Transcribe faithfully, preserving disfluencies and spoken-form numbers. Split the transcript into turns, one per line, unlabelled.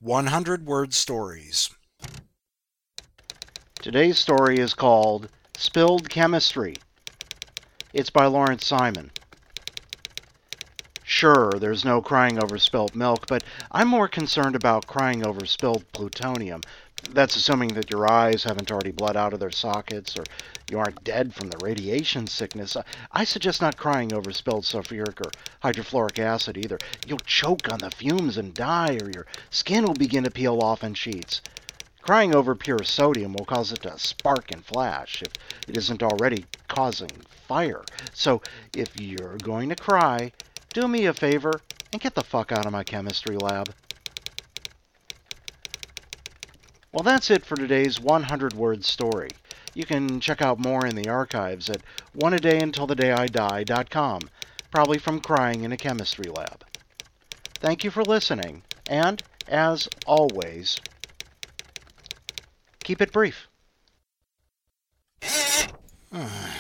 one hundred word stories.
Today's story is called Spilled Chemistry. It's by Lawrence Simon. Sure, there's no crying over spilt milk, but I'm more concerned about crying over spilled plutonium. That's assuming that your eyes haven't already bled out of their sockets, or you aren't dead from the radiation sickness. I suggest not crying over spilled sulfuric or hydrofluoric acid either. You'll choke on the fumes and die, or your skin will begin to peel off in sheets. Crying over pure sodium will cause it to spark and flash if it isn't already causing fire. So if you're going to cry, do me a favor and get the fuck out of my chemistry lab. Well, that's it for today's one hundred word story. You can check out more in the archives at one a day until the day I die dot com, probably from crying in a chemistry lab. Thank you for listening, and, as always, keep it brief.